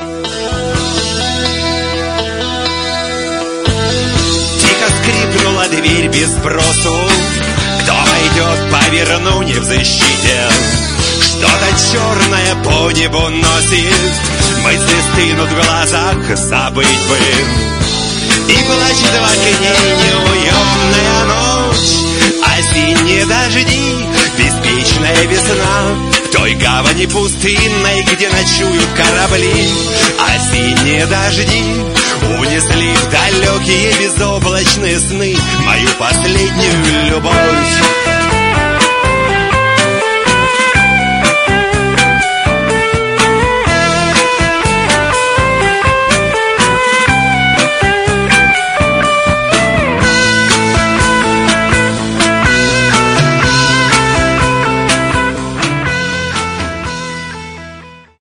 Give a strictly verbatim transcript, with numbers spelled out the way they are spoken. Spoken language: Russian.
Тихо скрипнула дверь без спросу. Кто войдет, поверну не в защите. Что-то черное по небу носит. Мысли стынут в глазах, забыть бы. И плачет в окне неуютная ночь. Осенние дожди, беспечная весна. В той гавани пустынной, где ночуют корабли. Осенние дожди унесли в далекие безоблачные сны мою последнюю любовь.